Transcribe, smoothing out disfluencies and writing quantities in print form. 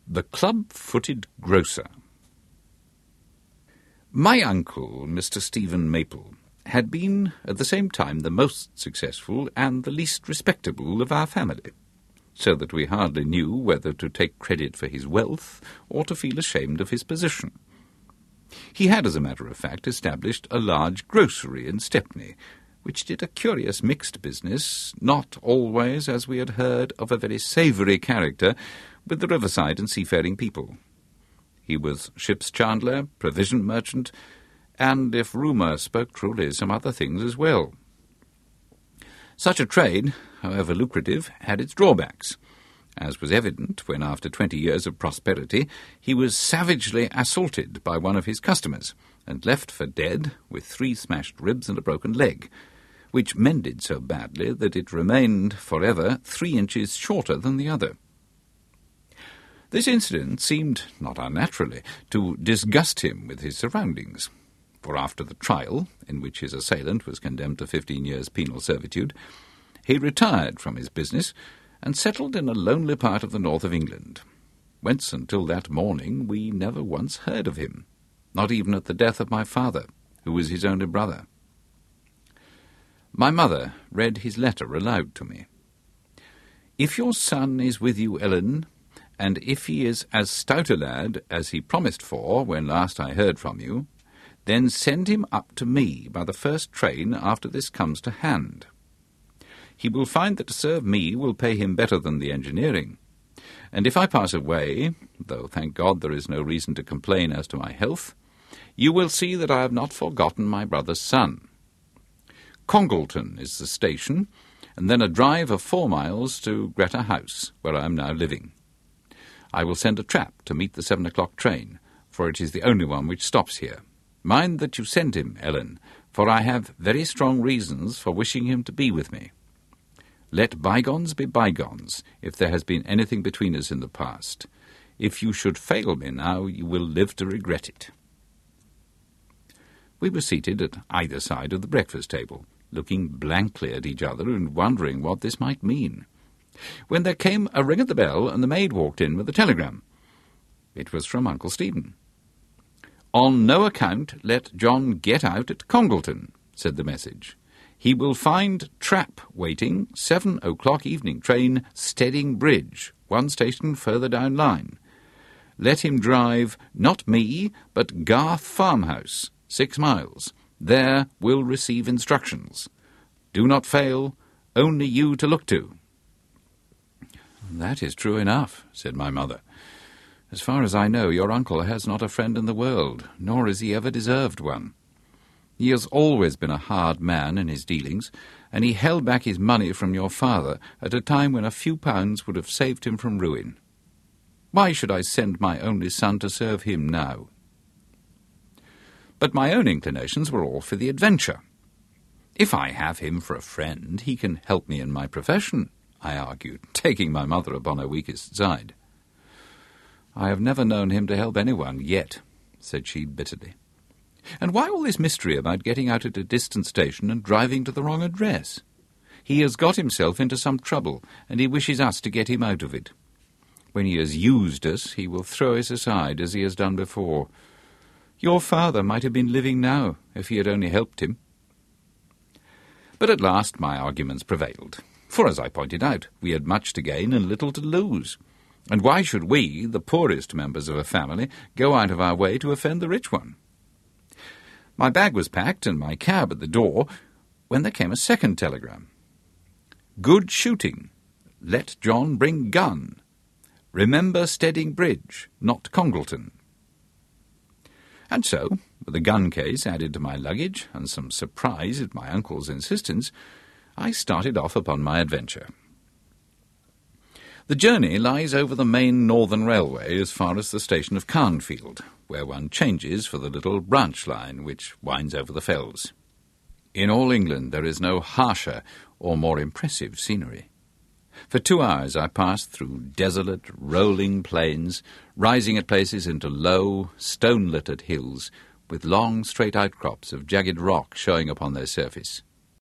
The Club-Footed Grocer. My uncle, Mr. Stephen Maple, had been at the same time the most successful and the least respectable of our family, so that we hardly knew whether to take credit for his wealth or to feel ashamed of his position. He had, as a matter of fact, established a large grocery in Stepney, which did a curious mixed business, not always, as we had heard, of a very savoury character, with the riverside and seafaring people. He was ship's chandler, provision merchant, and, if rumour spoke truly, some other things as well. Such a trade, however lucrative, had its drawbacks, as was evident when, after 20 years of prosperity, he was savagely assaulted by one of his customers, and left for dead with 3 smashed ribs and a broken leg, which mended so badly that it remained forever 3 inches shorter than the other. This incident seemed, not unnaturally, to disgust him with his surroundings, for after the trial, in which his assailant was condemned to 15 years' penal servitude, he retired from his business and settled in a lonely part of the north of England, whence until that morning we never once heard of him, not even at the death of my father, who was his only brother. My mother read his letter aloud to me. "If your son is with you, Ellen, and if he is as stout a lad as he promised for when last I heard from you, then send him up to me by the first train after this comes to hand. He will find that to serve me will pay him better than the engineering, and if I pass away, though thank God there is no reason to complain as to my health, you will see that I have not forgotten my brother's son. Congleton is the station, and then a drive of 4 miles to Greta House, where I am now living. I will send a trap to meet the 7 o'clock train, for it is the only one which stops here. Mind that you send him, Ellen, for I have very strong reasons for wishing him to be with me. Let bygones be bygones, if there has been anything between us in the past. If you should fail me now, you will live to regret it." We were seated at either side of the breakfast table, looking blankly at each other and wondering what this might mean, when there came a ring at the bell and the maid walked in with a telegram. It was from Uncle Stephen. "On no account let John get out at Congleton," said the message. "He will find trap waiting, 7 o'clock evening train, Stedding Bridge, 1 station further down line. Let him drive, not me, but Garth Farmhouse, 6 miles. There will receive instructions. Do not fail, only you to look to." "That is true enough," said my mother. "As far as I know, your uncle has not a friend in the world, nor has he ever deserved one. He has always been a hard man in his dealings, and he held back his money from your father at a time when a few pounds would have saved him from ruin. Why should I send my only son to serve him now?" But my own inclinations were all for the adventure. "If I have him for a friend, he can help me in my profession," I argued, taking my mother upon her weakest side. "I have never known him to help anyone yet," said she bitterly. "And why all this mystery about getting out at a distant station and driving to the wrong address? He has got himself into some trouble, and he wishes us to get him out of it. When he has used us, he will throw us aside as he has done before. Your father might have been living now, if he had only helped him." But at last my arguments prevailed, for, as I pointed out, we had much to gain and little to lose. And why should we, the poorest members of a family, go out of our way to offend the rich one? My bag was packed and my cab at the door, when there came a second telegram. "Good shooting. Let John bring gun. Remember Stedding Bridge, not Congleton." And so, with a gun case added to my luggage, and some surprise at my uncle's insistence, I started off upon my adventure. The journey lies over the main Northern Railway as far as the station of Carnfield, where one changes for the little branch line which winds over the fells. In all England there is no harsher or more impressive scenery. For 2 hours I passed through desolate, rolling plains, rising at places into low, stone-littered hills, with long, straight outcrops of jagged rock showing upon their surface.